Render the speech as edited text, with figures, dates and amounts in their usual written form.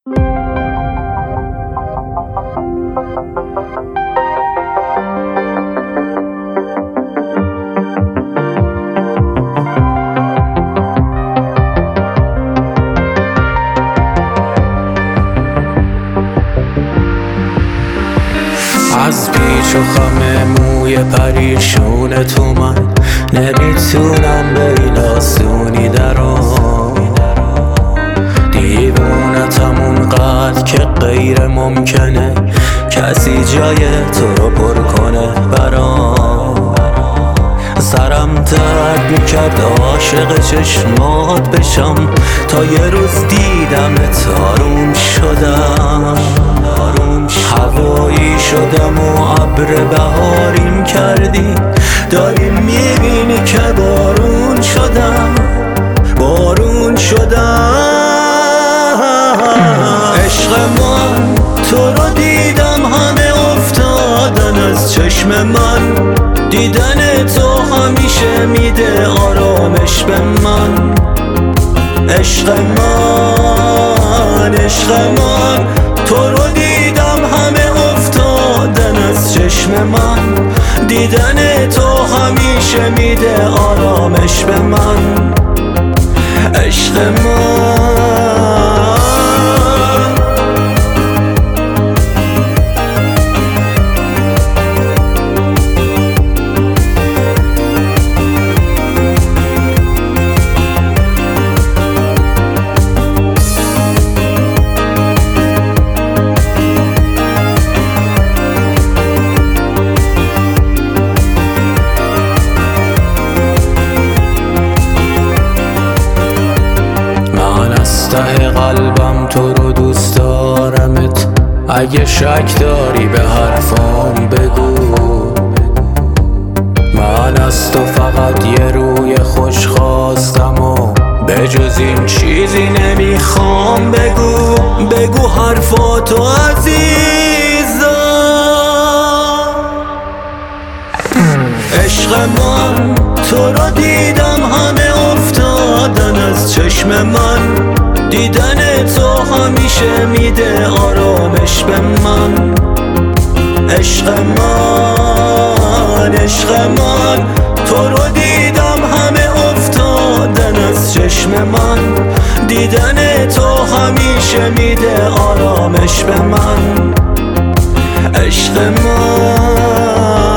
از پیچ و خم موی پریشون تو من نمیتونم به این آسونی درام، دیوونتم اونقدر که غیر ممکنه کسی جای تو رو پر کنه برام. سرم درد میکرد عاشق چشمات بشم تا یه روز دیدمت آروم شدم، هوایی شدم و ابر بهاریم کردی، داری میبینی که بارون شدم. عشق من تو رو دیدم همه افتادن از چشم من، دیدن تو همیشه میده آرامش به من. عشق من تو رو دیدم همه افتادن از چشم من، دیدن تو همیشه میده آرامش به من. عشق من ته قلبم تو رو دوست دارمت، اگه شک داری به حرفام بگو. من از تو فقط یه روی خوش خواستم و به جز این چیزی نمیخوام. بگو حرفاتو عزیزم. عشق من تو رو دیدم همه افتادن از چشم من، دیدن تو همیشه میده آرامش به من. عشق من تو رو دیدم همه افتادن از چشم من، دیدن تو همیشه میده آرامش به من. عشق من